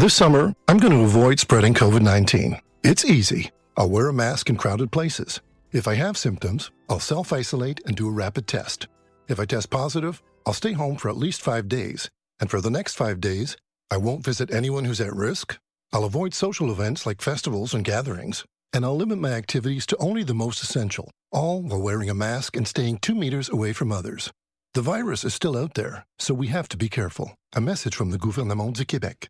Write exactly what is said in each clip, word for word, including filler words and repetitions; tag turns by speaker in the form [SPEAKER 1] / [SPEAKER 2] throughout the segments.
[SPEAKER 1] This summer, I'm going to avoid spreading covid nineteen. It's easy. I'll wear a mask in crowded places. If I have symptoms, I'll self-isolate and do a rapid test. If I test positive, I'll stay home for at least five days. And for the next five days, I won't visit anyone who's at risk. I'll avoid social events like festivals and gatherings. And I'll limit my activities to only the most essential, all while wearing a mask and staying two meters away from others. The virus is still out there, so we have to be careful. A message from the Gouvernement du Québec.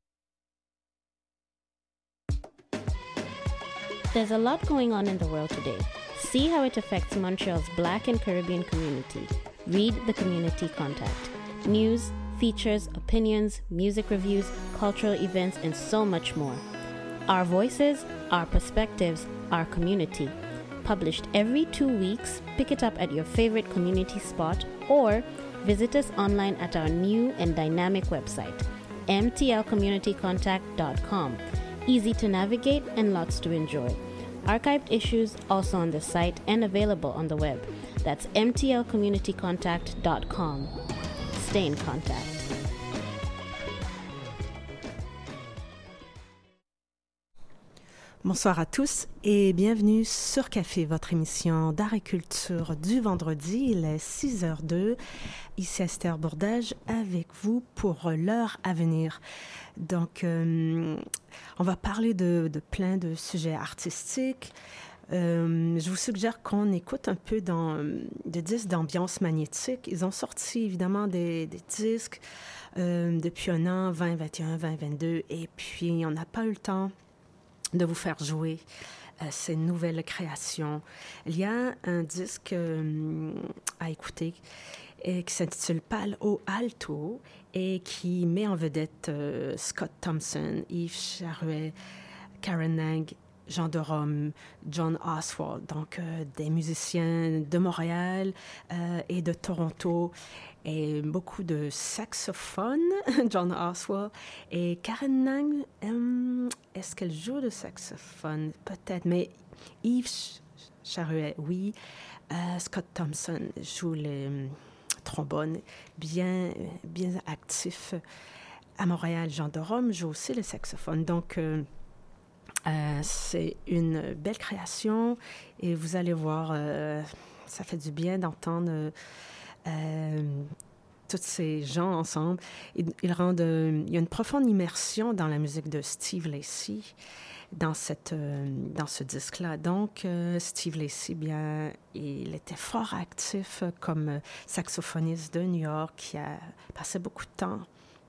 [SPEAKER 2] There's a lot going on in the world today. See how it affects Montreal's Black and Caribbean community. Read the Community Contact. News, features, opinions, music reviews, cultural events, and so much more. Our voices, our perspectives, our community. Published every two weeks, pick it up at your favorite community spot or visit us online at our new and dynamic website, m t l community contact dot com. Easy to navigate and lots to enjoy. Archived issues also on the site and available on the web. That's m t l community contact dot com. Stay in contact.
[SPEAKER 3] Bonsoir à tous et bienvenue sur Café, votre émission d'art et culture du vendredi. Il est six heures deux. Ici Esther Bourdage avec vous pour l'heure à venir. Donc, euh, on va parler de, de plein de sujets artistiques. Euh, je vous suggère qu'on écoute un peu dans, des disques d'ambiance magnétique. Ils ont sorti évidemment des, des disques euh, depuis un an, vingt vingt et un, vingt vingt-deux, et puis on n'a pas eu le temps de vous faire jouer euh, ces nouvelles créations. Il y a un disque euh, à écouter et qui s'intitule Palo au Alto et qui met en vedette euh, Scott Thompson, Yves Charuet, Karen Nang, Jean de Rome, John Oswald, donc euh, des musiciens de Montréal euh, et de Toronto, et beaucoup de saxophones, John Oswald. Et Karen Nang, euh, est-ce qu'elle joue de saxophone? Peut-être, mais Yves Charuet, oui. Euh, Scott Thompson joue le trombone, bien, bien actif. À Montréal, Jean de Rome joue aussi le saxophone. Donc, euh, Euh, c'est une belle création et vous allez voir, euh, ça fait du bien d'entendre euh, tous ces gens ensemble. Ils, ils rendent, euh, il y a une profonde immersion dans la musique de Steve Lacy dans, cette, euh, dans ce disque-là. Donc, euh, Steve Lacy, bien, il était fort actif comme saxophoniste de New York qui a passé beaucoup de temps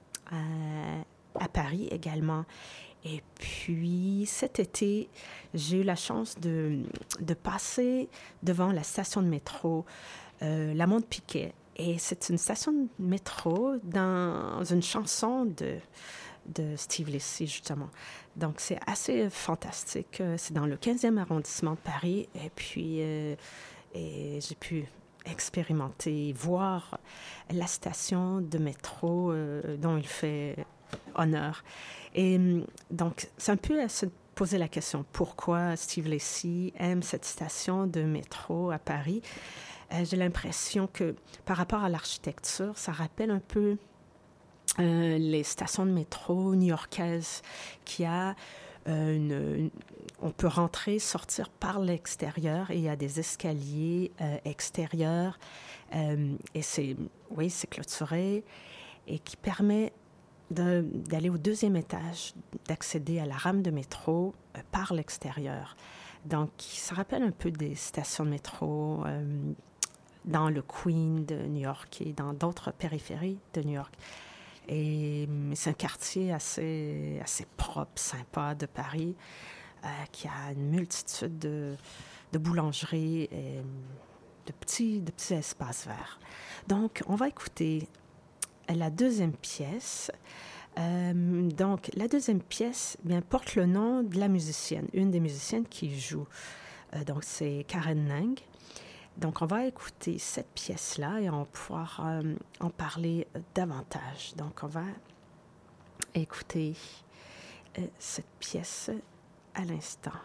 [SPEAKER 3] à, à Paris également. Et puis, cet été, j'ai eu la chance de, de passer devant la station de métro euh, Lamont-Piquet. Et c'est une station de métro dans une chanson de, de Steve Lacy, justement. Donc, c'est assez fantastique. C'est dans le quinzième arrondissement de Paris. Et puis, euh, et j'ai pu expérimenter, voir la station de métro euh, dont il fait honneur. Et donc, c'est un peu à se poser la question, pourquoi Steve Lacy aime cette station de métro à Paris? Euh, j'ai l'impression que par rapport à l'architecture, ça rappelle un peu euh, les stations de métro new-yorkaises qui a euh, une, une... On peut rentrer, sortir par l'extérieur et il y a des escaliers euh, extérieurs euh, et c'est, oui, c'est clôturé et qui permet De, d'aller au deuxième étage, d'accéder à la rame de métro euh, par l'extérieur. Donc, ça rappelle un peu des stations de métro euh, dans le Queen de New York et dans d'autres périphéries de New York. Et c'est un quartier assez, assez propre, sympa de Paris, euh, qui a une multitude de, de boulangeries et de petits, de petits espaces verts. Donc, on va écouter la deuxième pièce. Euh, donc, la deuxième pièce bien, porte le nom de la musicienne, une des musiciennes qui joue. Euh, donc, c'est Karen Nang. Donc, on va écouter cette pièce-là et on va pouvoir euh, en parler davantage. Donc, on va écouter euh, cette pièce à l'instant.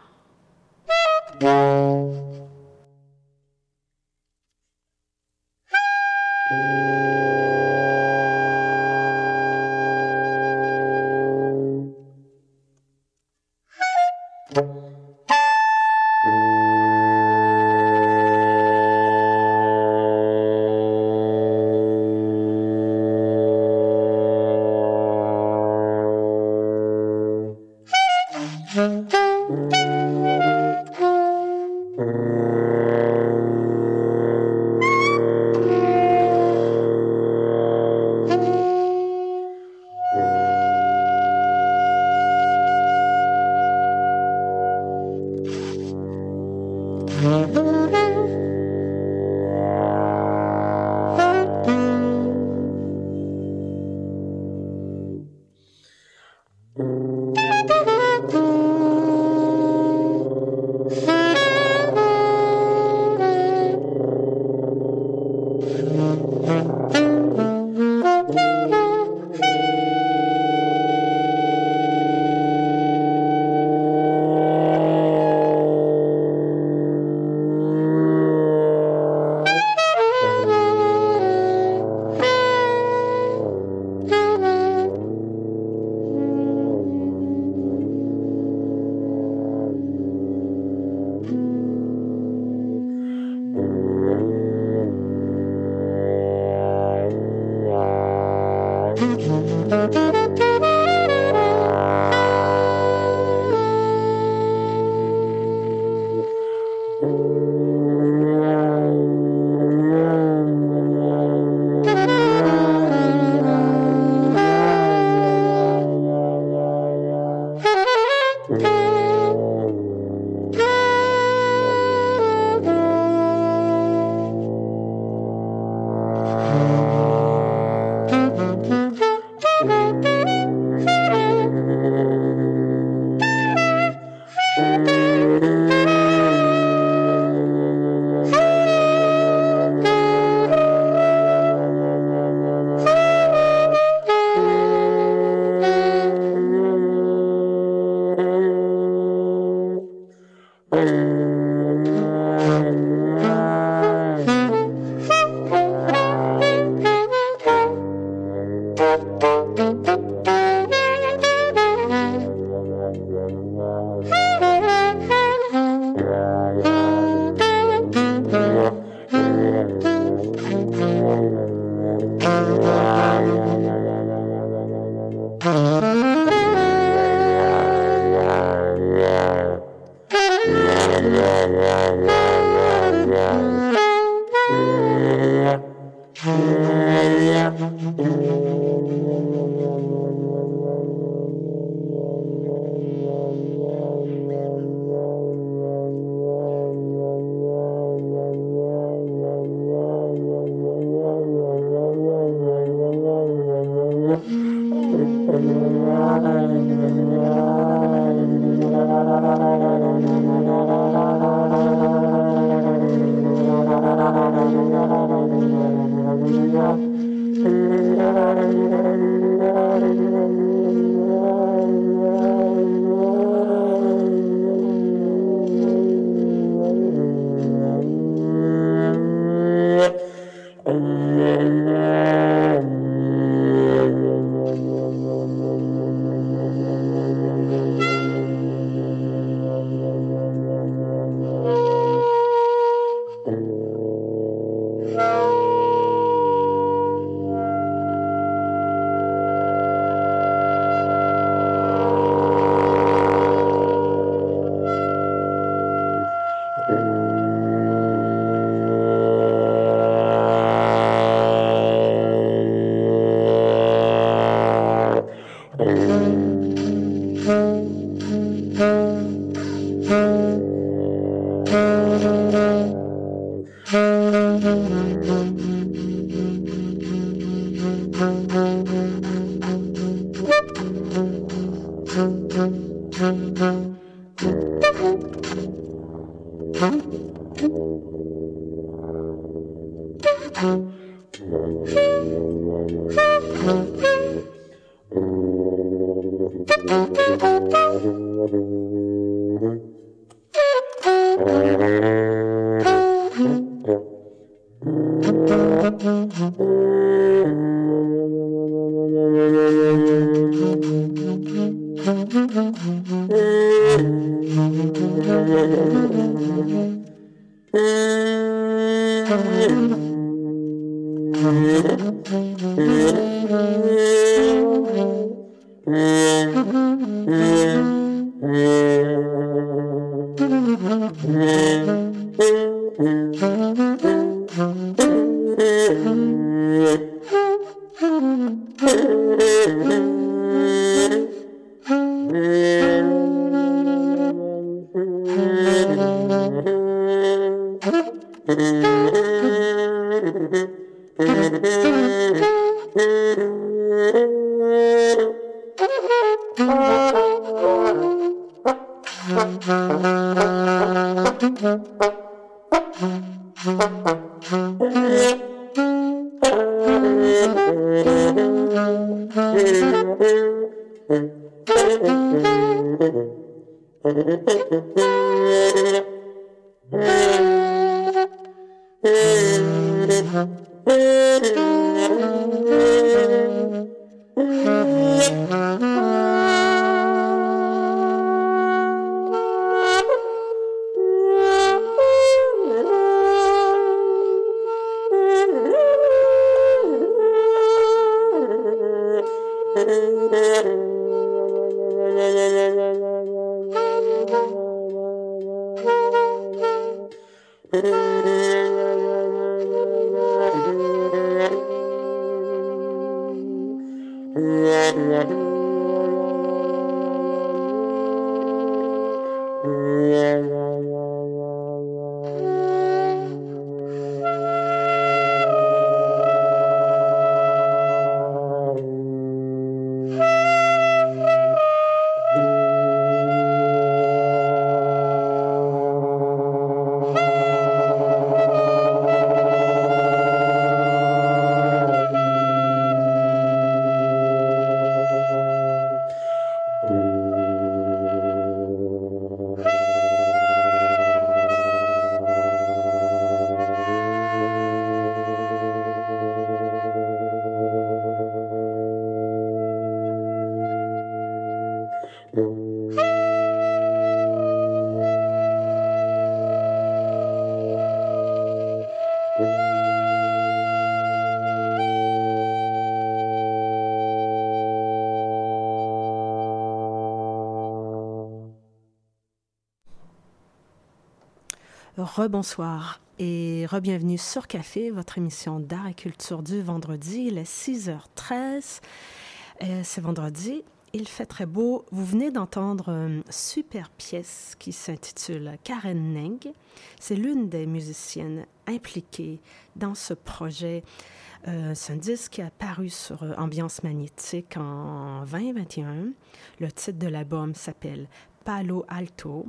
[SPEAKER 3] Rebonsoir et re-bienvenue sur Café, votre émission d'art et culture du vendredi. Il est six heures treize. Euh, c'est vendredi, il fait très beau. Vous venez d'entendre une super pièce qui s'intitule Karen Neng. C'est l'une des musiciennes impliquées dans ce projet. Euh, c'est un disque qui a paru sur euh, Ambiance Magnétique en vingt vingt et un. Le titre de l'album s'appelle Palo Alto.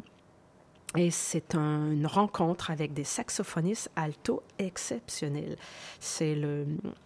[SPEAKER 3] Et c'est un, une rencontre avec des saxophonistes alto exceptionnels. C'est le,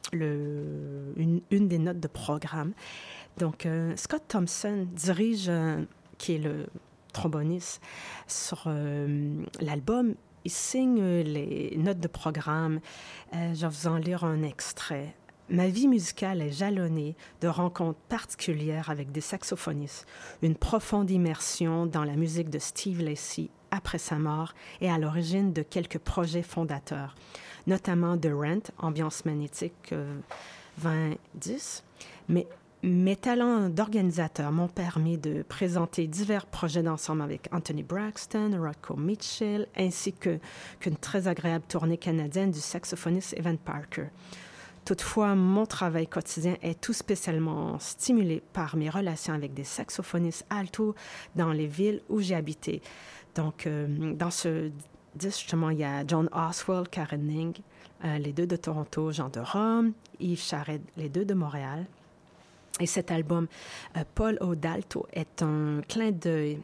[SPEAKER 3] le, une, une des notes de programme. Donc, euh, Scott Thompson dirige, euh, qui est le tromboniste, sur euh, l'album. Il signe les notes de programme. Euh, je vais vous en lire un extrait. Ma vie musicale est jalonnée de rencontres particulières avec des saxophonistes, une profonde immersion dans la musique de Steve Lacy après sa mort et à l'origine de quelques projets fondateurs, notamment The Rent, Ambiance Magnétique euh, vingt dix. Mais mes talents d'organisateur m'ont permis de présenter divers projets d'ensemble avec Anthony Braxton, Rocco Mitchell, ainsi que, qu'une très agréable tournée canadienne du saxophoniste Evan Parker. Toutefois, mon travail quotidien est tout spécialement stimulé par mes relations avec des saxophonistes alto dans les villes où j'ai habité. Donc, euh, dans ce disque, justement, il y a John Oswald, Karen Neng, euh, les deux de Toronto, Jean de Rome, Yves Charette, les deux de Montréal. Et cet album, euh, Paul O'Dalto, est un clin d'œil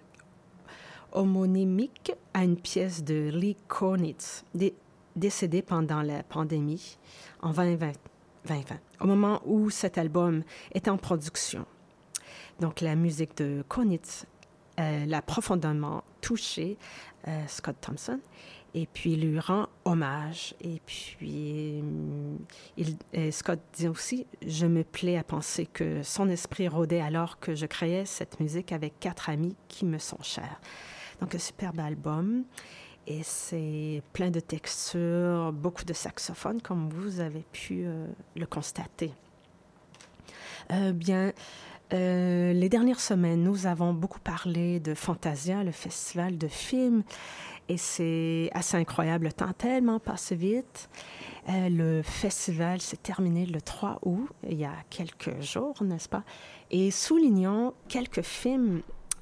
[SPEAKER 3] homonymique à une pièce de Lee Konitz, dé- décédé pendant la pandémie en vingt vingt, vingt vingt, au moment où cet album est en production. Donc, la musique de Konitz euh, l'a profondément touché, euh, Scott Thompson, et puis lui rend hommage. Et puis, il, et Scott dit aussi, je me plais à penser que son esprit rôdait alors que je créais cette musique avec quatre amis qui me sont chers. Donc, un superbe album. Et c'est plein de textures, beaucoup de saxophones, comme vous avez pu euh, le constater. Euh, bien, euh, les dernières semaines, nous avons beaucoup parlé de Fantasia, le festival de films, et c'est assez incroyable. Le temps a tellement passé vite. Euh, le festival s'est terminé le trois août, il y a quelques jours, n'est-ce pas? Et soulignons quelques films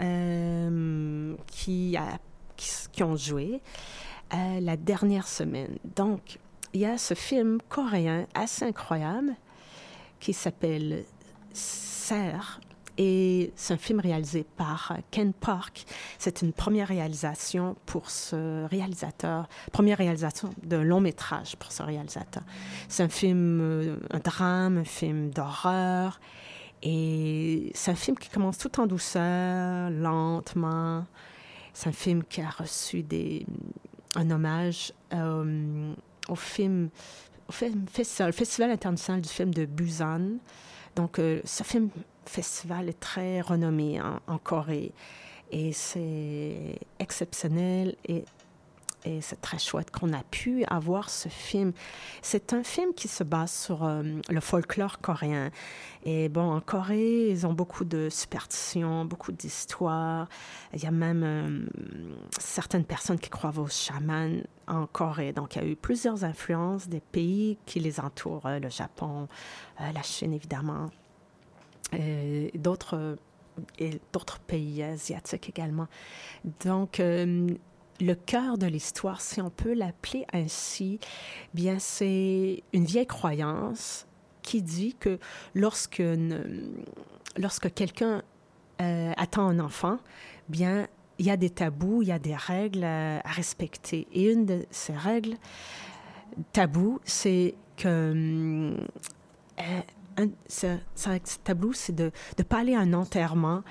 [SPEAKER 3] euh, qui, a, qui, qui ont joué euh, la dernière semaine. Donc, il y a ce film coréen assez incroyable qui s'appelle Serre. Et c'est un film réalisé par Ken Park. C'est une première réalisation pour ce réalisateur, première réalisation de long métrage pour ce réalisateur. C'est un film, un drame, un film d'horreur. Et c'est un film qui commence tout en douceur, lentement. C'est un film qui a reçu des, un hommage euh, au film, au film festival, le Festival international du film de Busan. Donc, euh, ce film festival est très renommé en, en Corée et c'est exceptionnel et, et c'est très chouette qu'on a pu avoir ce film. C'est un film qui se base sur euh, le folklore coréen. Et bon, en Corée, ils ont beaucoup de superstitions, beaucoup d'histoires. Il y a même euh, certaines personnes qui croient aux chamans en Corée. Donc, il y a eu plusieurs influences des pays qui les entourent, euh, le Japon, euh, la Chine, évidemment. Et d'autres, et d'autres pays asiatiques également. Donc, euh, le cœur de l'histoire, si on peut l'appeler ainsi, bien, c'est une vieille croyance qui dit que lorsque, une, lorsque quelqu'un euh, attend un enfant, bien, il y a des tabous, il y a des règles à, à respecter. Et une de ces règles tabous, c'est que... Euh, Un, ce, ce tableau, c'est de ne pas aller à un enterrement,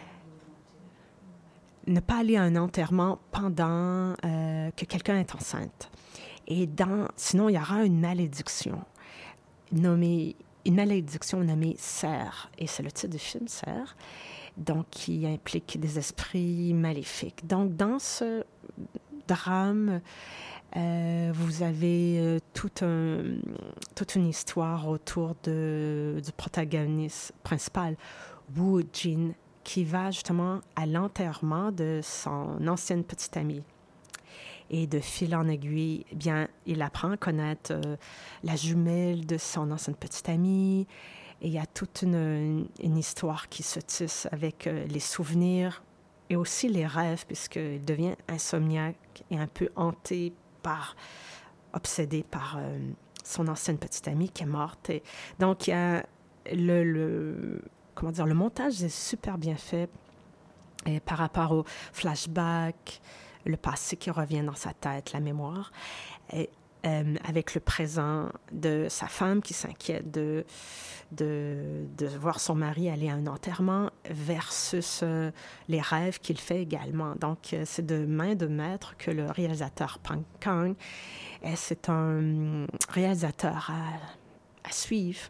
[SPEAKER 3] ne pas aller à un enterrement pendant euh, que quelqu'un est enceinte. Et dans, sinon, il y aura une malédiction, nommée, une malédiction nommée Serre. Et c'est le titre du film, Serre, donc qui implique des esprits maléfiques. Donc, dans ce drame, Euh, vous avez euh, tout un, toute une histoire autour de, du protagoniste principal, Woo Jin, qui va justement à l'enterrement de son ancienne petite amie. Et de fil en aiguille, eh bien, il apprend à connaître euh, la jumelle de son ancienne petite amie. Et il y a toute une, une histoire qui se tisse avec euh, les souvenirs et aussi les rêves, puisqu'il devient insomniaque et un peu hanté par, obsédé par euh, son ancienne petite amie qui est morte. Et donc, il y a le, le, comment dire, le montage est super bien fait et par rapport au flashback, le passé qui revient dans sa tête, la mémoire, et, euh, avec le présent de sa femme qui s'inquiète de, de, de voir son mari aller à un enterrement versus euh, les rêves qu'il fait également. Donc, euh, c'est de main de maître que le réalisateur Pang Kang, et c'est un réalisateur à, à suivre.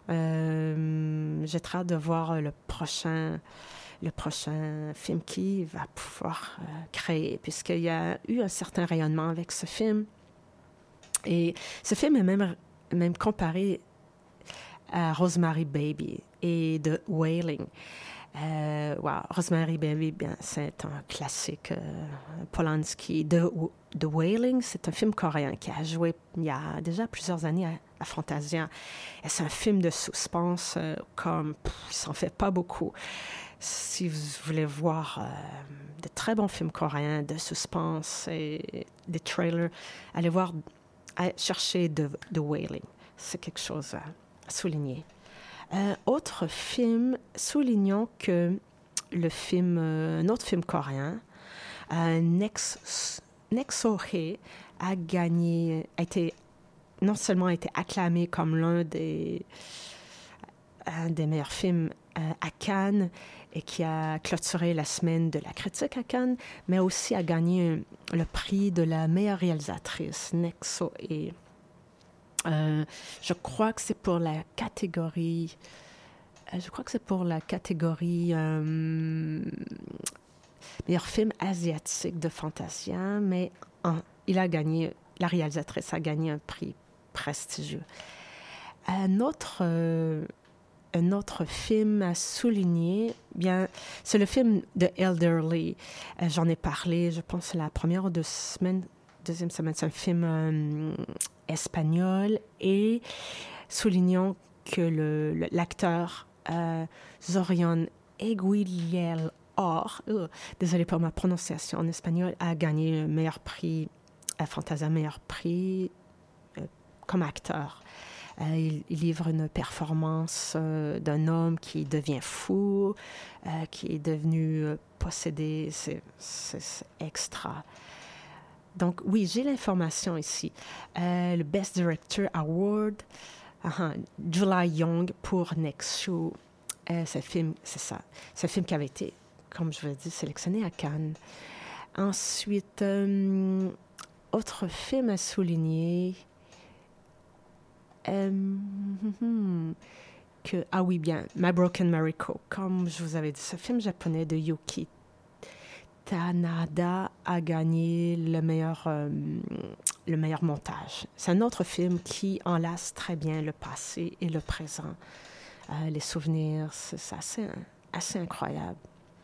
[SPEAKER 3] Euh, j'ai très hâte de voir le prochain, le prochain film qu'il va pouvoir euh, créer, puisqu'il y a eu un certain rayonnement avec ce film. Et ce film est même, même comparé à Rosemary Baby et The Wailing. Euh, wow, Rosemary Baby, bien, c'est un classique euh, Polanski. The, The Wailing, c'est un film coréen qui a joué il y a déjà plusieurs années à, à Fantasia. Et c'est un film de suspense euh, comme pff, il s'en fait pas beaucoup. Si vous voulez voir euh, de très bons films coréens de suspense et des trailers, allez voir, allez chercher The, The Wailing. C'est quelque chose à, à souligner. Euh, autre film, soulignons que le film, euh, un autre film coréen, euh, Nex, Nexohe, a gagné, a été, non seulement a été acclamé comme l'un des, un des meilleurs films euh, à Cannes et qui a clôturé la semaine de la critique à Cannes, mais aussi a gagné le prix de la meilleure réalisatrice, Nexohe. Euh, je crois que c'est pour la catégorie, euh, je crois que c'est pour la catégorie euh, meilleur film asiatique de Fantasia, mais en, il a gagné, la réalisatrice a gagné un prix prestigieux. Un autre, euh, un autre film à souligner, bien, c'est le film de Elderly. Euh, j'en ai parlé, je pense, la première ou deux semaines. Deuxième semaine, c'est un film euh, espagnol et soulignons que le, le, l'acteur euh, Zorion Eguilel Or, oh, désolé pour ma prononciation en espagnol, a gagné le meilleur prix à Fantasia, meilleur prix euh, comme acteur. Euh, il, il livre une performance euh, d'un homme qui devient fou, euh, qui est devenu euh, possédé. C'est, c'est, c'est extra. Donc, oui, j'ai l'information ici. Euh, le Best Director Award, uh-huh, July Young pour Next Show. Euh, ce film, c'est ça. C'est un film qui avait été, comme je vous l'ai dit, sélectionné à Cannes. Ensuite, euh, autre film à souligner. Euh, hmm, que, ah oui, bien, My Broken Mariko. Comme je vous avais dit, ce film japonais de Yuki Tanada a gagné le meilleur, euh, le meilleur montage. C'est un autre film qui enlace très bien le passé et le présent. Euh, les souvenirs, c'est, c'est assez, assez incroyable.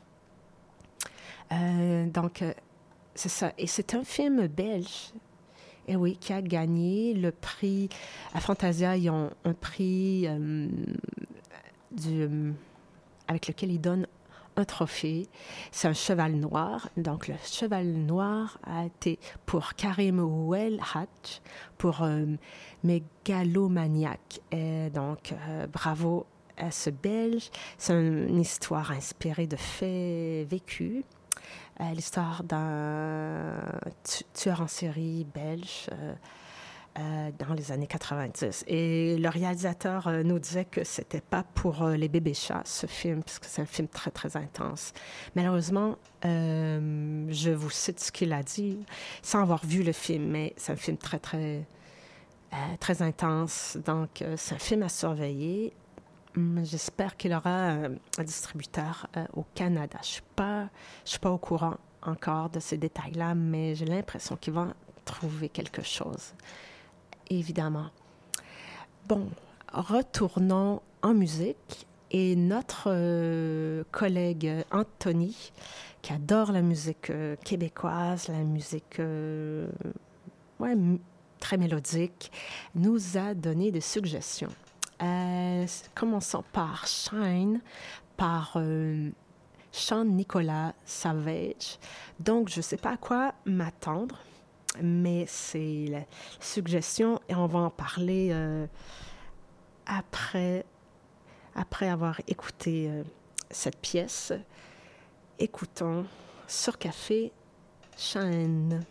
[SPEAKER 3] Euh, donc, euh, c'est ça. Et c'est un film belge, et oui, qui a gagné le prix. À Fantasia, ils ont un prix euh, du, avec lequel ils donnent un trophée. C'est un cheval noir. Donc, le cheval noir a été pour Karim Ouelhatch, pour euh, Mégalomaniac. Et donc, euh, bravo à ce Belge. C'est une histoire inspirée de faits vécus. Euh, l'histoire d'un tu- tueur en série belge euh, euh, dans les années quatre-vingt-dix. Et le réalisateur euh, nous disait que c'était pas pour euh, les bébés chats, ce film, parce que c'est un film très, très intense. Malheureusement, euh, je vous cite ce qu'il a dit, sans avoir vu le film, mais c'est un film très, très, euh, très intense. Donc, euh, c'est un film à surveiller. J'espère qu'il aura un, un distributeur euh, au Canada. Je ne suis pas, je suis pas au courant encore de ces détails-là, mais j'ai l'impression qu'il va trouver quelque chose, évidemment. Bon, retournons en musique. Et notre euh, collègue Anthony, qui adore la musique euh, québécoise, la musique euh, ouais, m- très mélodique, nous a donné des suggestions. Euh, commençons par Shine, par euh, Sean Nicolas Savage. Donc, je ne sais pas à quoi m'attendre, mais c'est la suggestion et on va en parler euh, après, après avoir écouté euh, cette pièce. Écoutons sur Café Shine.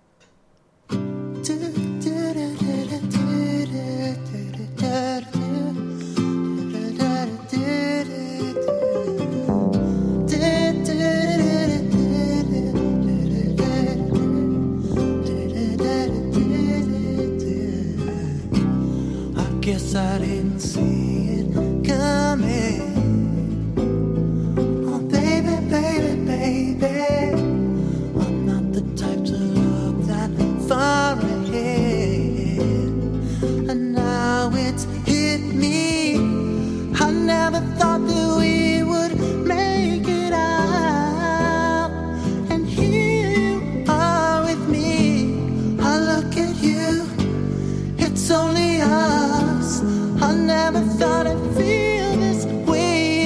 [SPEAKER 4] Guess I didn't see it coming. Oh, baby, baby, baby, I'm not the type to look that far ahead. And now it's hit me. I never thought that we would make it out. And here you are with me. I look at you, it's only us. I never thought I'd feel this way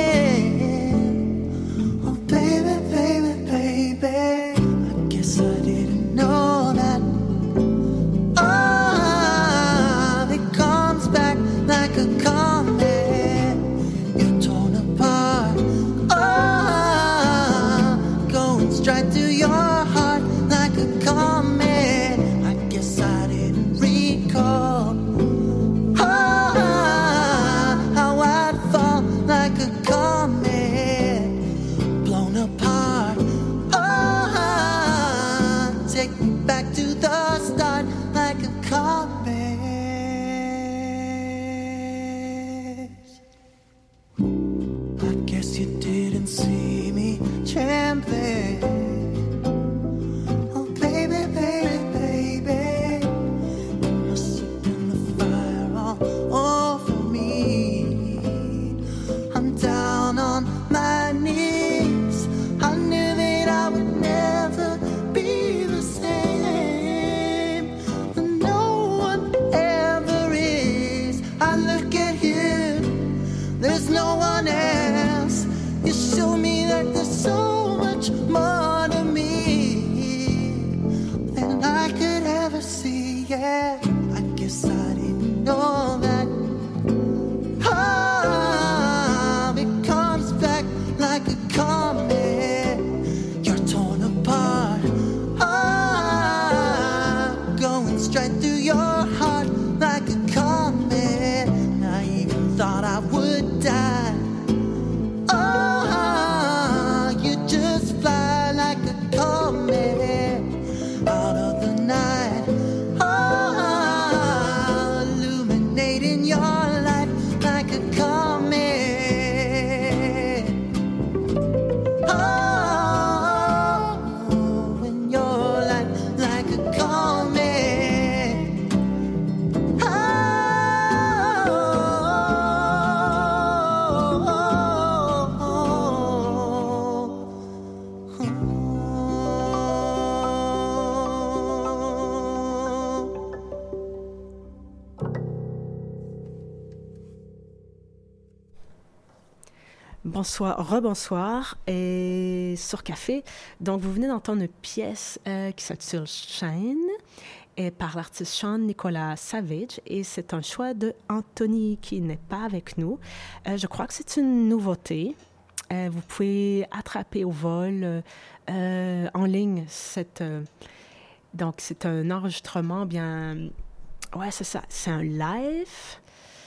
[SPEAKER 4] again. Oh, baby, baby, baby, I guess I didn't know that. Oh, it comes back like a comet. You're torn apart. Oh, going straight to your heart like a comet. I guess I didn't recall. Back to the start like a comet. I guess you didn't see me trembling. Oh, baby, baby, baby, you must have been the fire all over me. I'm down on my knees. I knew that I would never be the same. There's no one else. You your life like a comet. Oh, in your life like a comet. Oh, oh, oh, oh, oh.
[SPEAKER 3] Bonsoir, rebonsoir, et sur Café. Donc, vous venez d'entendre une pièce euh, qui s'intitule Shine, et par l'artiste Sean Nicolas Savage, et c'est un choix de Anthony qui n'est pas avec nous. Euh, je crois que c'est une nouveauté. Euh, vous pouvez attraper au vol euh, en ligne cette. Euh, donc, c'est un enregistrement bien. Ouais, c'est ça. C'est un live.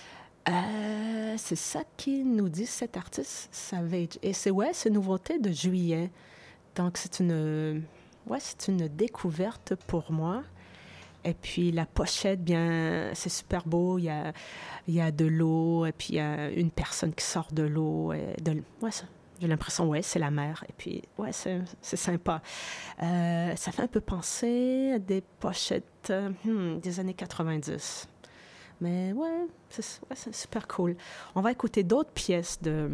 [SPEAKER 3] Euh, c'est ça qui nous dit cet artiste Savage. Et c'est, ouais, c'est une nouveauté de juillet. Donc, c'est une, ouais, c'est une découverte pour moi. Et puis, la pochette, bien, c'est super beau. Il y a, il y a de l'eau, et puis il y a une personne qui sort de l'eau. Et de, ouais, ça, j'ai l'impression, ouais, c'est la mer. Et puis, ouais, c'est, c'est sympa. Euh, ça fait un peu penser à des pochettes euh, hmm, des années quatre-vingt-dix. Mais ouais c'est, ouais, c'est super cool. On va écouter d'autres pièces de,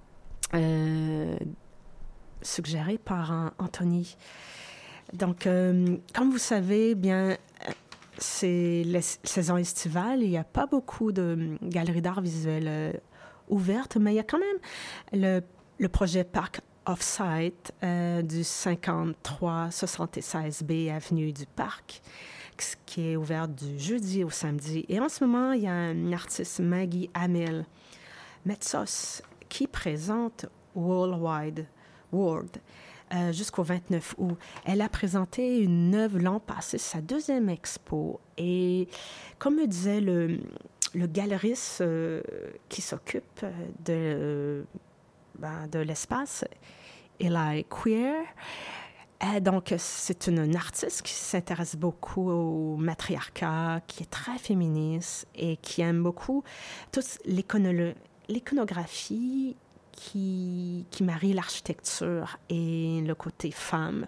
[SPEAKER 3] euh, suggérées par uh, Anthony. Donc, euh, comme vous savez, bien, c'est la saison estivale. Il n'y a pas beaucoup de galeries d'art visuel euh, ouvertes, mais il y a quand même le, le projet Park Off-Site euh, du cinquante-trois soixante-seize B Avenue du Parc, qui est ouverte du jeudi au samedi. Et en ce moment, il y a une artiste, Maggie Hamill Metzos, qui présente Worldwide World euh, jusqu'au vingt-neuf août. Elle a présenté une œuvre l'an passé, sa deuxième expo. Et comme me disait le, le galeriste euh, qui s'occupe de, euh, ben, de l'espace, Eli Queer, Euh, donc, c'est une, une artiste qui s'intéresse beaucoup au matriarcat, qui est très féministe et qui aime beaucoup toute l'iconolo- l'iconographie qui, qui marie l'architecture et le côté femme.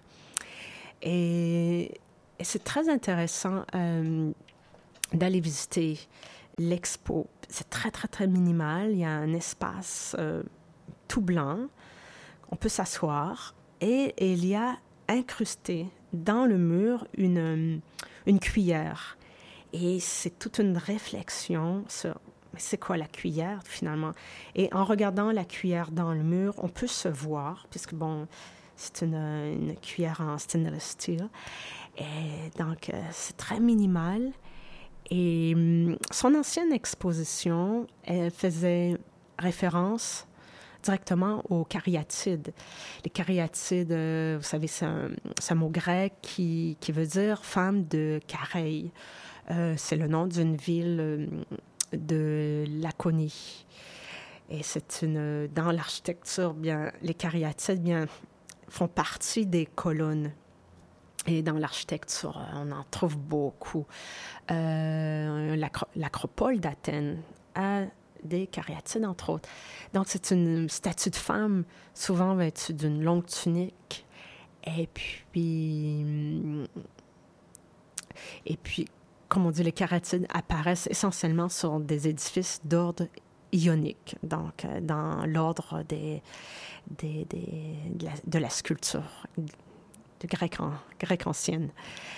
[SPEAKER 3] Et, et c'est très intéressant euh, d'aller visiter l'expo. C'est très, très, très minimal. Il y a un espace euh, tout blanc. On peut s'asseoir et, et il y a incrusté dans le mur une, une cuillère. Et c'est toute une réflexion sur c'est quoi la cuillère finalement. Et en regardant la cuillère dans le mur, on peut se voir, puisque bon, c'est une, une cuillère en stainless steel. Et donc, c'est très minimal. Et son ancienne exposition, elle faisait référence directement aux cariatides. Les cariatides, euh, vous savez, c'est un, c'est un mot grec qui, qui veut dire « femme de Careille ». Euh, c'est le nom d'une ville euh, de Laconie. Et c'est une... Dans l'architecture, bien, les cariatides, bien, font partie des colonnes. Et dans l'architecture, on en trouve beaucoup. Euh, l'acro- l'acropole d'Athènes a des cariatides, entre autres. Donc, c'est une statue de femme, souvent vêtue d'une longue tunique. Et puis, et puis, comme on dit, les cariatides apparaissent essentiellement sur des édifices d'ordre ionique, donc dans l'ordre des, des, des, de, la, de la sculpture de grec, en, grec ancienne.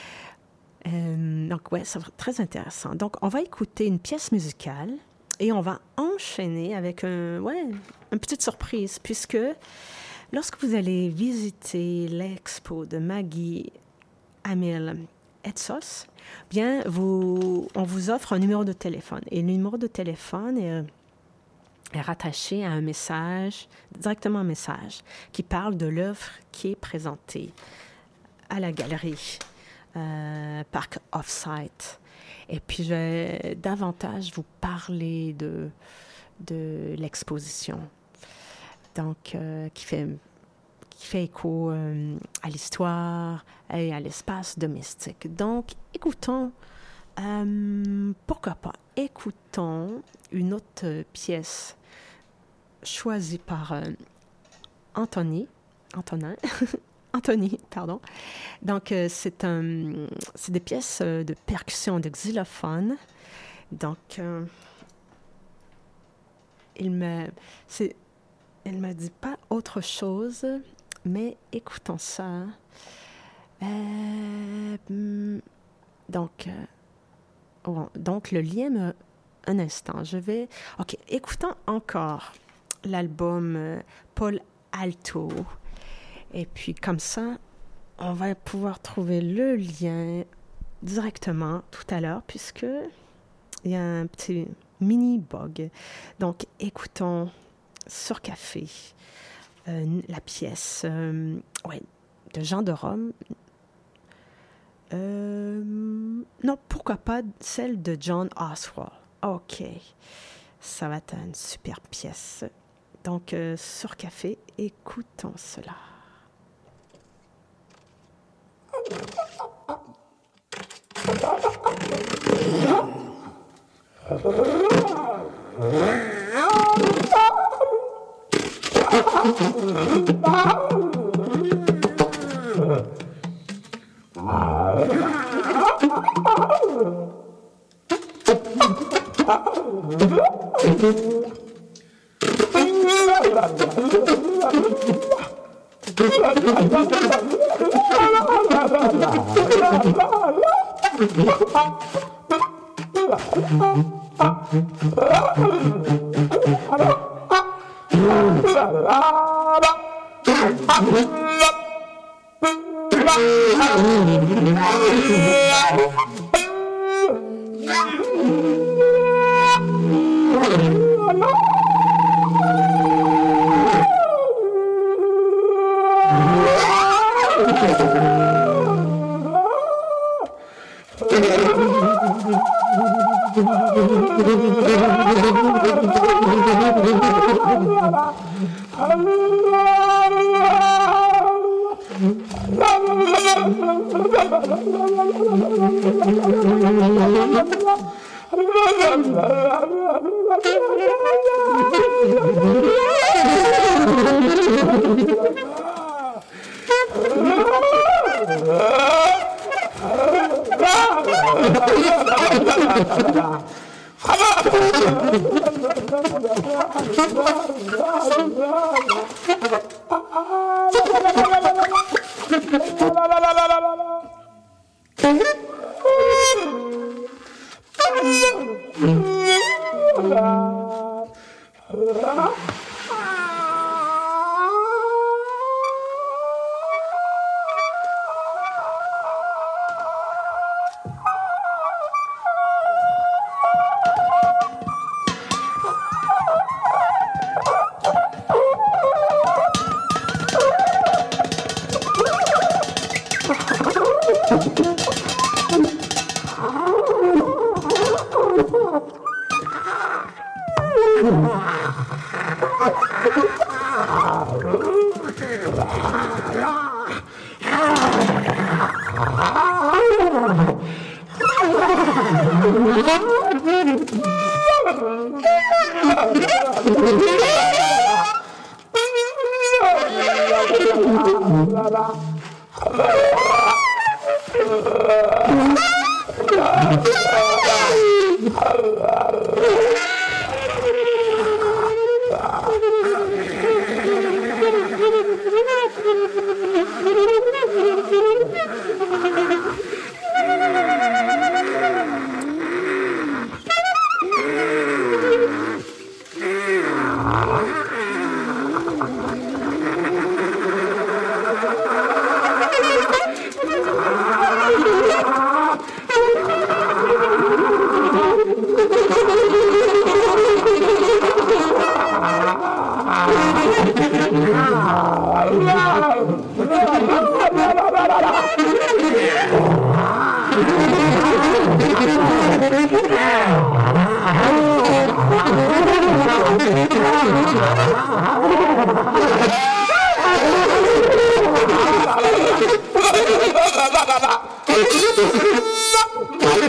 [SPEAKER 3] Euh, donc, ouais, c'est très intéressant. Donc, on va écouter une pièce musicale. Et on va enchaîner avec un, ouais, une petite surprise, puisque lorsque vous allez visiter l'expo de Maggie Hamill Metzos, bien, vous, on vous offre un numéro de téléphone. Et le numéro de téléphone est, est rattaché à un message, directement un message, qui parle de l'œuvre qui est présentée à la galerie euh, Park Off-Site. Et puis, je vais davantage vous parler de, de l'exposition, donc euh, qui, fait, qui fait écho euh, à l'histoire et à l'espace domestique. Donc, écoutons Euh, pourquoi pas? Écoutons une autre pièce choisie par euh, Anthony. Antonin. Anthony, pardon. Donc, euh, c'est, un, c'est des pièces euh, de percussion de xylophone. Donc, euh, il me... C'est, il me dit pas autre chose, mais écoutons ça. Euh, donc, euh, oh, donc, le lien me... Un instant, je vais... OK, écoutons encore l'album euh, Paul Alto. Et puis, comme ça, on va pouvoir trouver le lien directement tout à l'heure, puisque il y a un petit mini-bug. Donc, écoutons sur Café euh, la pièce euh, ouais, de Jean de Rome. Euh, non, pourquoi pas celle de John Oswald. OK, ça va être une super pièce. Donc, euh, sur Café, écoutons cela.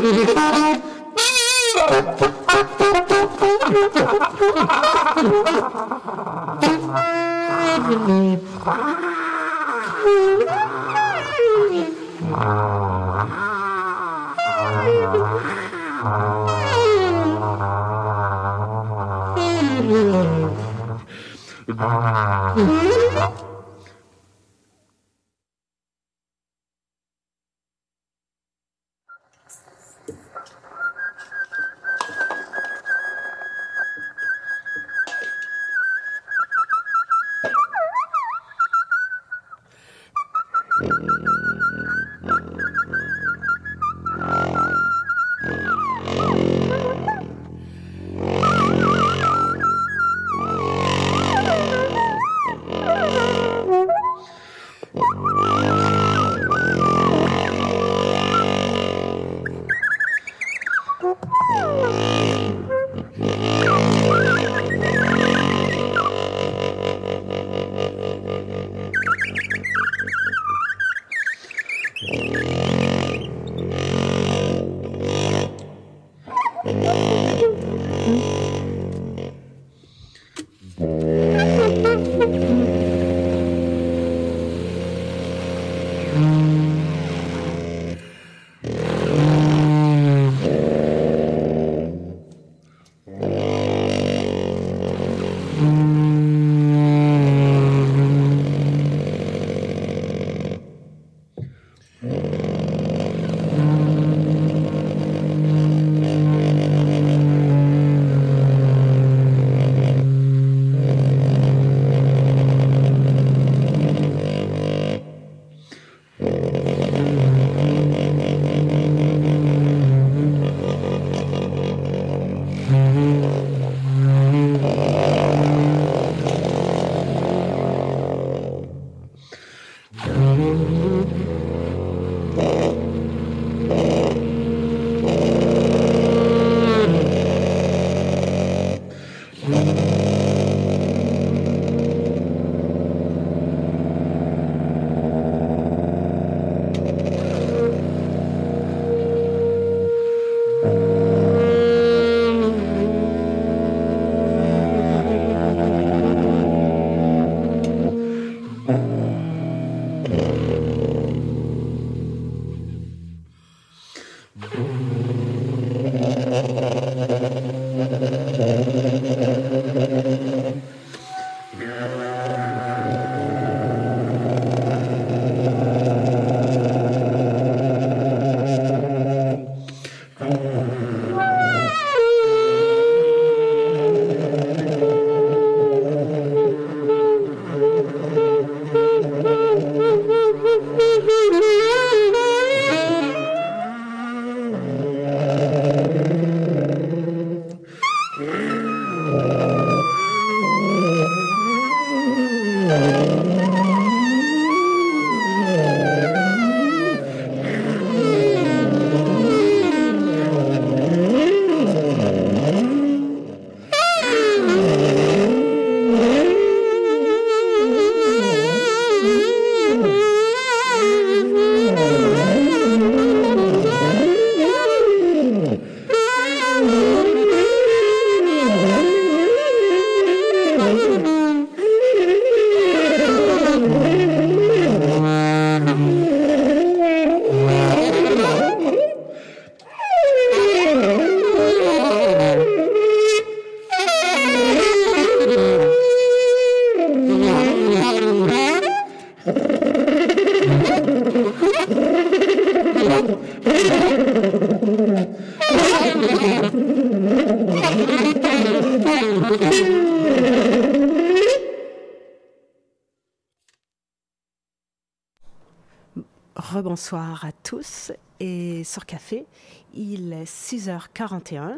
[SPEAKER 3] Rebonsoir à tous et sur Café, il est six heures quarante et un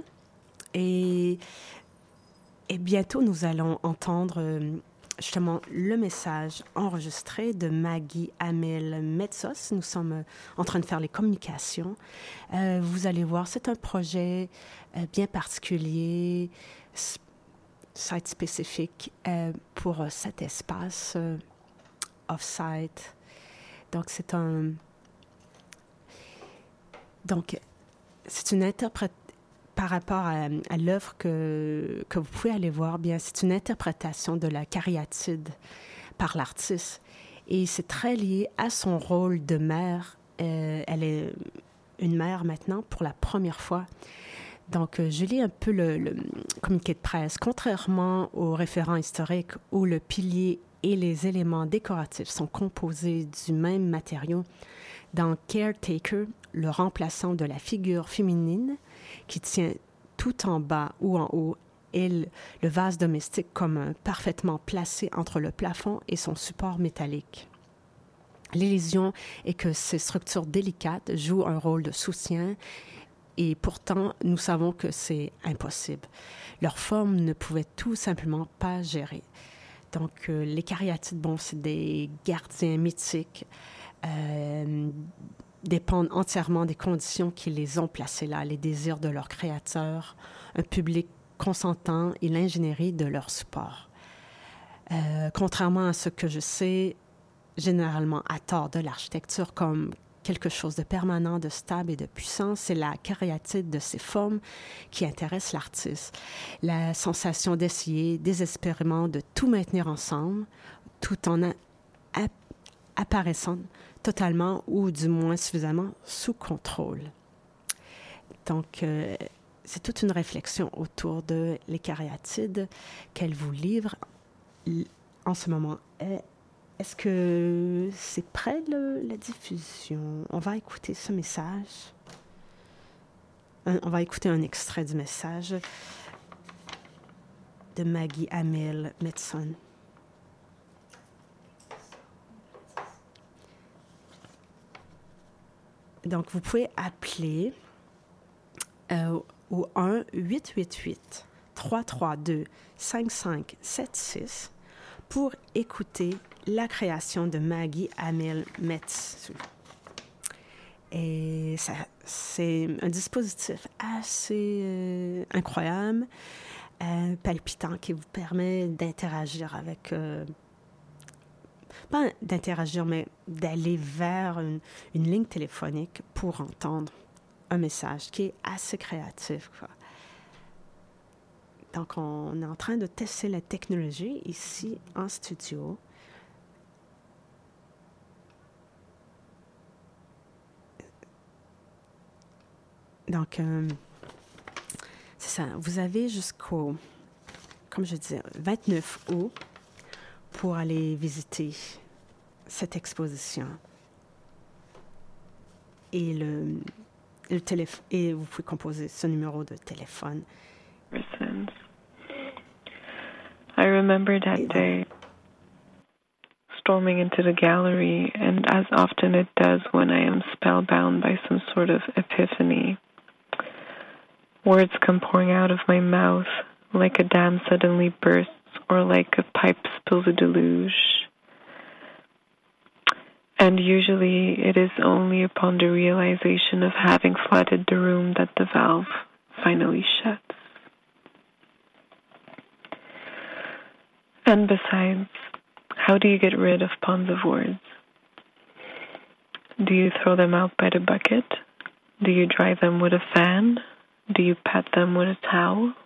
[SPEAKER 3] et, et bientôt nous allons entendre justement le message enregistré de Maggie Amel Metzos. Nous sommes en train de faire les communications. Euh, vous allez voir, c'est un projet euh, bien particulier, site spécifique euh, pour euh, cet espace euh, off-site. Donc, c'est un... Donc, c'est une interprétation par rapport à, à l'œuvre que, que vous pouvez aller voir, bien, c'est une interprétation de la cariatide par l'artiste. Et c'est très lié à son rôle de mère. Euh, elle est une mère maintenant pour la première fois. Donc, euh, je lis un peu le, le communiqué de presse. Contrairement au référent historique où le pilier et les éléments décoratifs sont composés du même matériau, dans Caretaker, le remplaçant de la figure féminine qui tient tout en bas ou en haut et le, le vase domestique commun parfaitement placé entre le plafond et son support métallique. L'illusion est que ces structures délicates jouent un rôle de soutien et pourtant nous savons que c'est impossible. Leur forme ne pouvait tout simplement pas gérer. Donc euh, les cariatides, bon, c'est des gardiens mythiques, euh, dépendent entièrement des conditions qui les ont placés là, les désirs de leurs créateurs, un public consentant et l'ingénierie de leur support. Euh, contrairement à ce que je sais, généralement à tort de l'architecture comme quelque chose de permanent, de stable et de puissant, c'est la cariatide de ces formes qui intéresse l'artiste. La sensation d'essayer désespérément de tout maintenir ensemble, tout en a- a- apparaissant totalement ou du moins suffisamment sous contrôle. Donc, euh, c'est toute une réflexion autour de les cariatides qu'elle vous livre en ce moment. Est-ce que c'est près de la diffusion? On va écouter ce message. On va écouter un extrait du message de Maggie Hamill Metson. Donc, vous pouvez appeler euh, au un huit huit huit trois trois deux cinq cinq sept six pour écouter la création de Maggie Hamill Metson. Et ça, c'est un dispositif assez euh, incroyable, euh, palpitant, qui vous permet d'interagir avec... Euh, pas d'interagir, mais d'aller vers une, une ligne téléphonique pour entendre un message qui est assez créatif, quoi. Donc, on est en train de tester la technologie ici en studio. Donc, euh, c'est ça. Vous avez jusqu'au, comme je disais, vingt-neuf août pour aller visiter cette exposition. Et le, le téléphone, et vous pouvez composer ce numéro de téléphone.
[SPEAKER 5] I remember that day storming into the gallery, and as often it does when I am spellbound by some sort of epiphany, words come pouring out of my mouth like a dam suddenly bursts or like a pipe spills a deluge. And usually it is only upon the realization of having flooded the room that the valve finally shuts. And besides, how do you get rid of ponds of words? Do you throw them out by the bucket? Do you dry them with a fan? Do you pat them with a towel?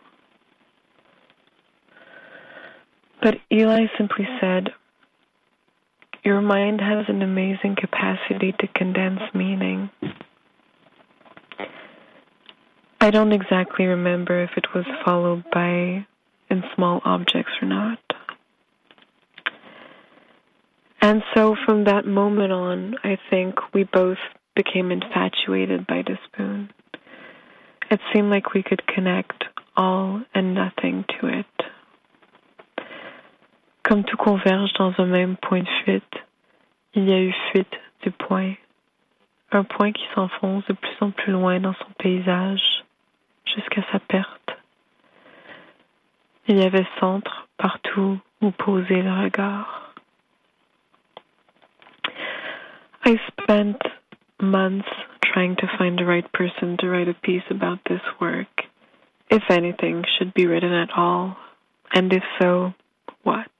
[SPEAKER 5] But Eli simply said, your mind has an amazing capacity to condense meaning. I don't exactly remember if it was followed by in small objects or not. And so from that moment on, I think we both became infatuated by the spoon. It seemed like we could connect all and nothing to it. Comme tout converge dans un même point de fuite, il y a eu fuite du point. Un point qui s'enfonce de plus en plus loin dans son paysage, jusqu'à sa perte. Il y avait centre partout où poser le regard. I spent months trying to find the right person to write a piece about this work, if anything should be written at all, and if so, what?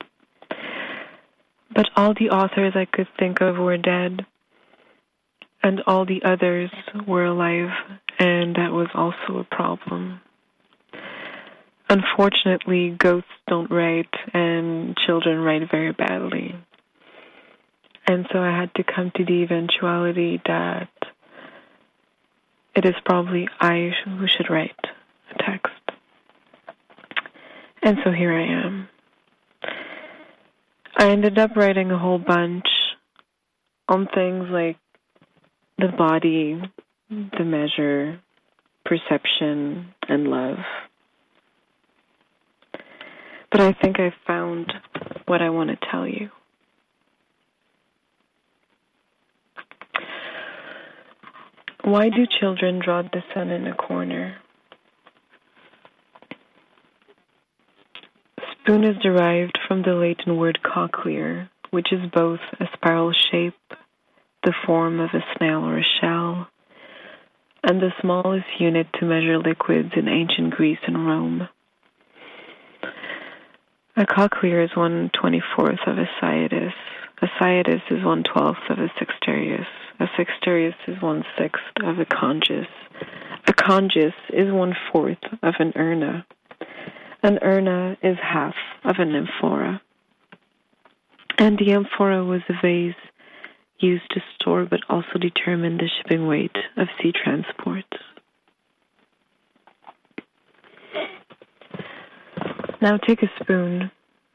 [SPEAKER 5] But all the authors I could think of were dead, and all the others were alive and that was also a problem. Unfortunately, ghosts don't write, and children write very badly. And so I had to come to the eventuality that it is probably I who should write a text. And so here I am. I ended up writing a whole bunch on things like the body, the measure, perception, and love. But I think I found what I want to tell you. Why do children draw the sun in a corner? Spoon is derived from the Latin word cochlear, which is both a spiral shape, the form of a snail or a shell, and the smallest unit to measure liquids in ancient Greece and Rome. A cochlear is one twenty-fourth of a sciatus. A sciatus is one twelfth of a sextarius. A sextarius is one sixth of a congus. A congus is one fourth of an urna. An urna is half of an amphora. And the amphora was a vase used to store but also determine the shipping weight of sea transport. Now take a spoon.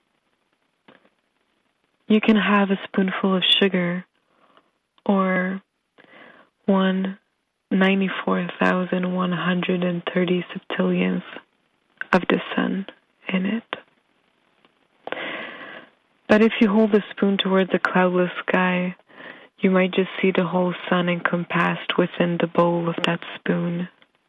[SPEAKER 5] You can have a spoonful of sugar or one ninety-four thousand one hundred thirty septillionth of the sun in it. But if you hold the spoon toward the cloudless sky, you might just see the whole sun encompassed within the bowl of that spoon.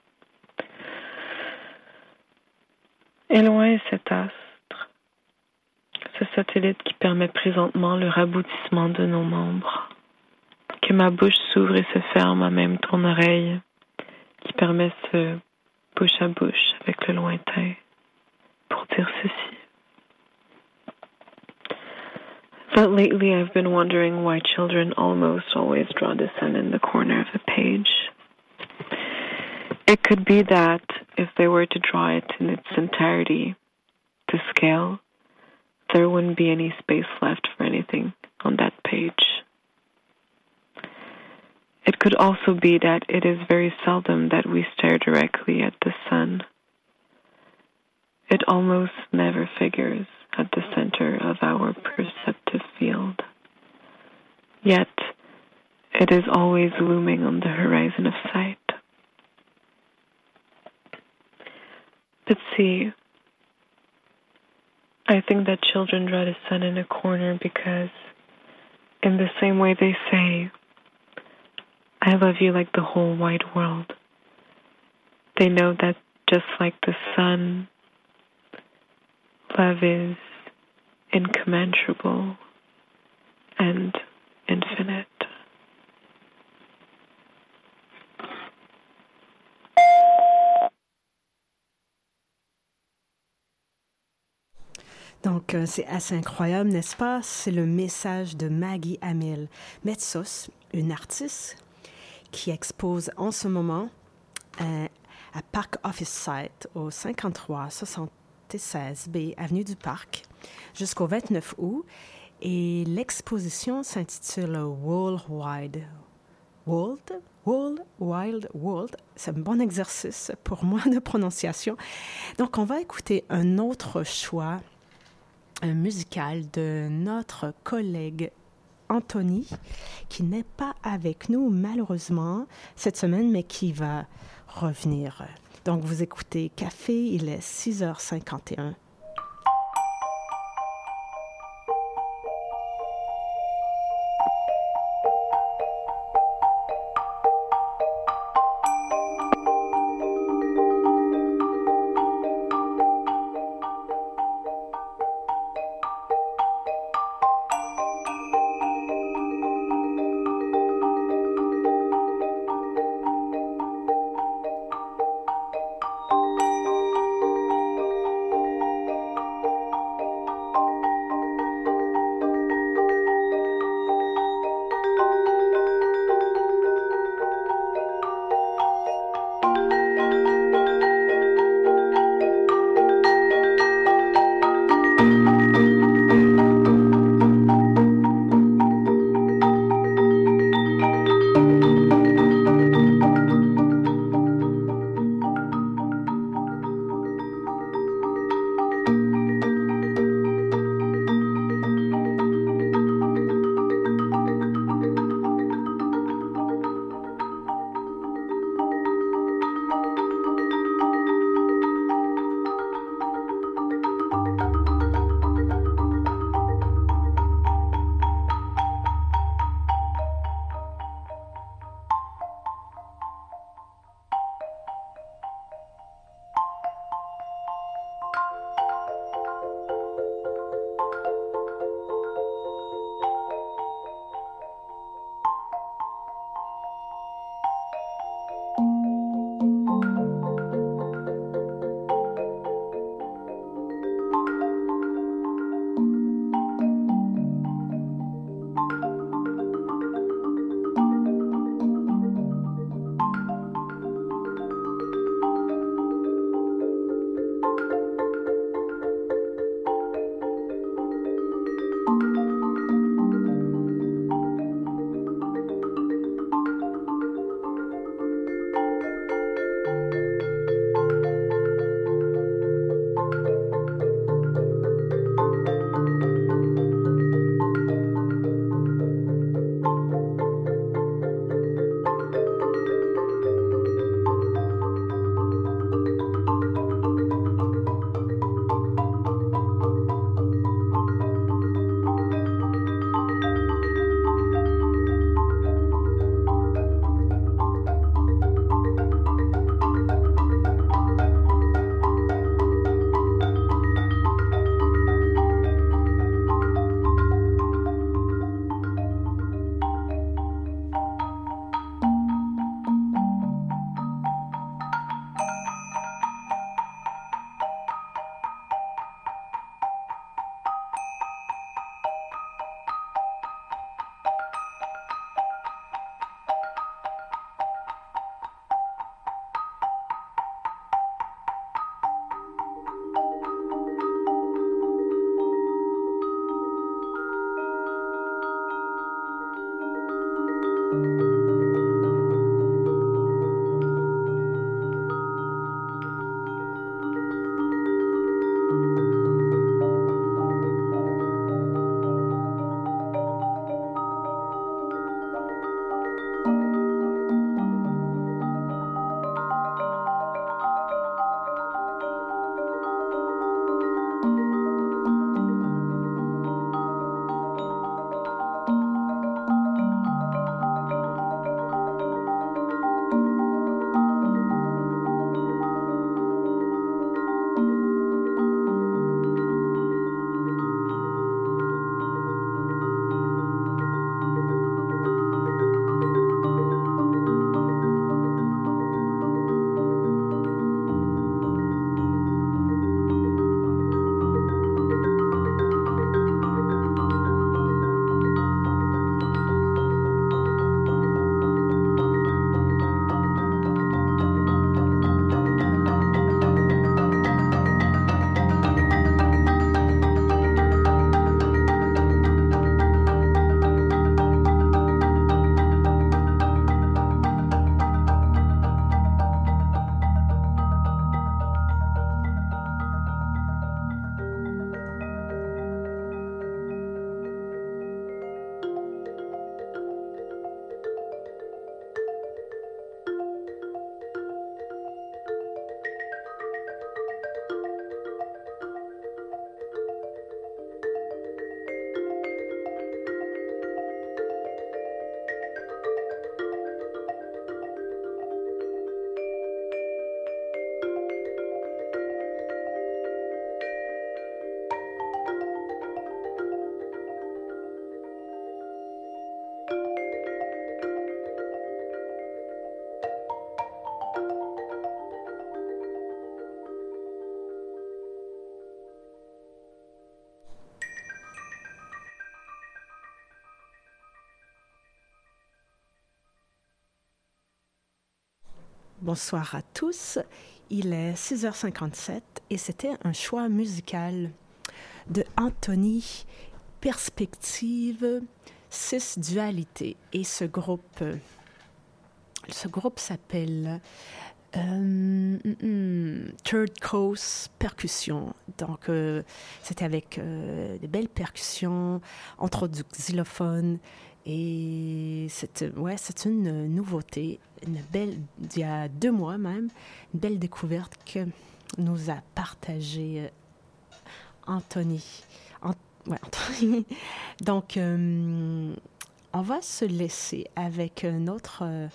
[SPEAKER 5] Et loin est cet astre, ce satellite qui permet présentement le raboutissement de nos membres. Que ma bouche s'ouvre et se ferme à même ton oreille, qui permet ce bouche à bouche avec le lointain, pour dire ceci. But lately I've been wondering why children almost always draw the sun in the corner of a page. It could be that if they were to draw it in its entirety, to scale, there wouldn't be any space left for anything on that page. It could also be that it is very seldom that we stare directly at the sun. It almost never figures at the center of our perceptive field. Yet, it is always looming on the horizon of sight. But see, I think that children draw the sun in a corner because, in the same way they say, I love you like the whole wide world, they know that just like the sun, love is incommensurable and infinite.
[SPEAKER 3] Donc, euh, c'est assez incroyable, n'est-ce pas? C'est le message de Maggie Hamill Metsos, une artiste qui expose en ce moment euh, à Park Office Site au cinquante-trois soixante-seize B, avenue du Parc, jusqu'au vingt-neuf août. Et l'exposition s'intitule World Wide World, World Wild World. C'est un bon exercice pour moi de prononciation. Donc, on va écouter un autre choix musical de notre collègue Anthony, qui n'est pas avec nous malheureusement cette semaine, mais qui va revenir. Donc, vous écoutez Café, il est six heures cinquante et un. Bonsoir à tous. Il est six heures cinquante-sept et c'était un choix musical de Anthony, Perspective, Six Dualités. Et ce groupe, euh, ce groupe s'appelle euh, mm, Third Coast Percussion. Donc, euh, c'était avec euh, de belles percussions, entre autres du xylophone. Et c'est, ouais, c'est une nouveauté, une belle, il y a deux mois même, une belle découverte que nous a partagée Anthony. Ant- ouais, Anthony. Donc, euh, on va se laisser avec un autre, euh,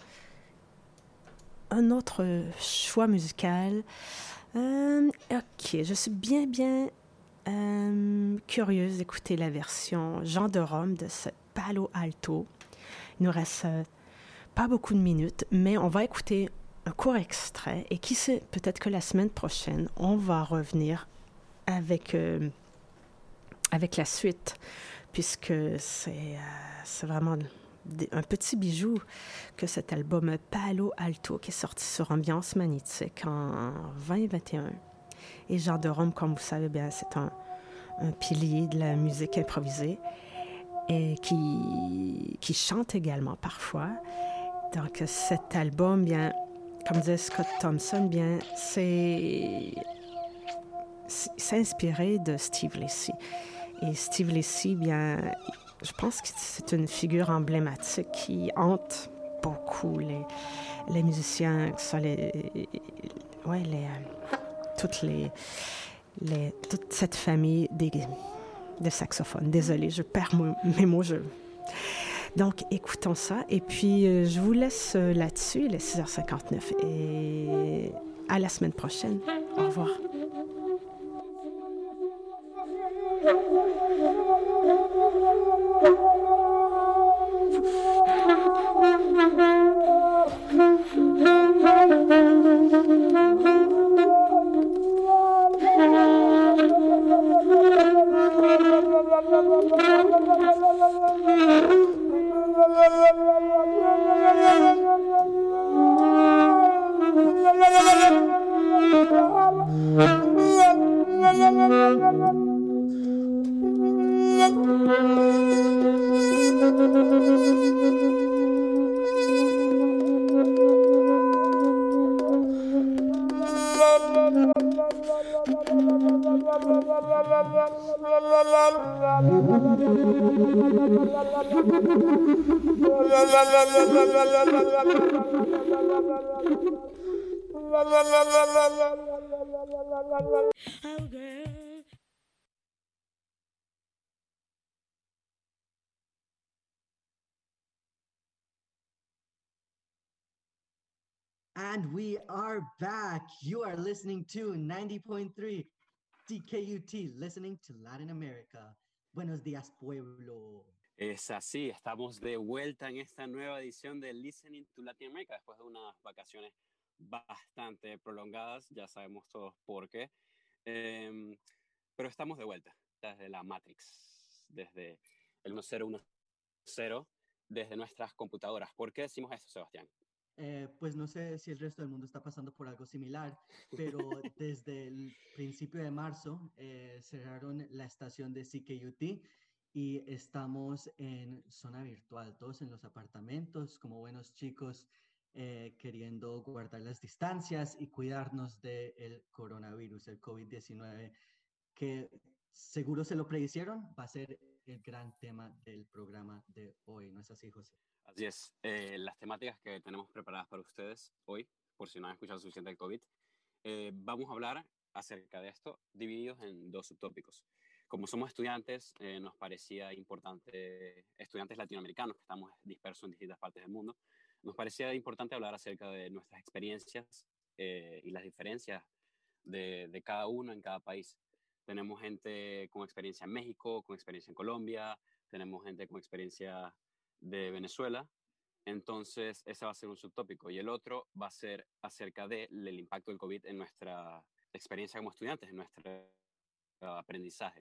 [SPEAKER 3] un autre choix musical. Euh, ok, je suis bien, bien euh, curieuse d'écouter la version Jean de Rome de ce Palo Alto. Il nous reste euh, pas beaucoup de minutes, mais on va écouter un court extrait et qui sait, peut-être que la semaine prochaine, on va revenir avec, euh, avec la suite, puisque c'est, euh, c'est vraiment un petit bijou que cet album Palo Alto qui est sorti sur Ambiance Magnétique en vingt vingt et un. Et Jean de Rome, comme vous savez bien, c'est un, un pilier de la musique improvisée et qui, qui chante également parfois. Donc cet album, bien, comme disait Scott Thompson, bien, c'est, c'est inspiré de Steve Lacy. Et Steve Lacy, bien, je pense que c'est une figure emblématique qui hante beaucoup les, les musiciens, que ce soit les, ouais, les, toutes les, les, toute cette famille des, des saxophones. Désolée, je perds mes mots. Je... Donc, écoutons ça. Et puis, euh, je vous laisse euh, là-dessus. Il est six heures cinquante-neuf. Et à la semaine prochaine. Au revoir.
[SPEAKER 6] And we are back. You are listening to ninety point three C K U T, listening to Latin America. Buenos días, pueblo.
[SPEAKER 7] Es así, estamos de vuelta en esta nueva edición de Listening to Latin America después de unas vacaciones bastante prolongadas, ya sabemos todos por qué, eh, pero estamos de vuelta desde la Matrix, desde el mil diez, desde nuestras computadoras. ¿Por qué decimos esto, Sebastián?
[SPEAKER 6] Eh, pues no sé si el resto del mundo está pasando por algo similar, pero desde el principio de marzo eh, cerraron la estación de C K U T y estamos en zona virtual, todos en los apartamentos, como buenos chicos, eh, queriendo guardar las distancias y cuidarnos del coronavirus, el COVID diecinueve, que seguro se lo predicieron, va a ser el gran tema del programa de hoy, ¿no es así, José?
[SPEAKER 7] Así es, eh, las temáticas que tenemos preparadas para ustedes hoy, por si no han escuchado suficiente del COVID, eh, vamos a hablar acerca de esto divididos en dos subtópicos. Como somos estudiantes, eh, nos parecía importante, estudiantes latinoamericanos que estamos dispersos en distintas partes del mundo, nos parecía importante hablar acerca de nuestras experiencias eh, y las diferencias de, de cada uno en cada país. Tenemos gente con experiencia en México, con experiencia en Colombia, tenemos gente con experiencia de Venezuela, entonces ese va a ser un subtópico. Y el otro va a ser acerca del impacto del COVID en nuestra experiencia como estudiantes, en nuestro aprendizaje.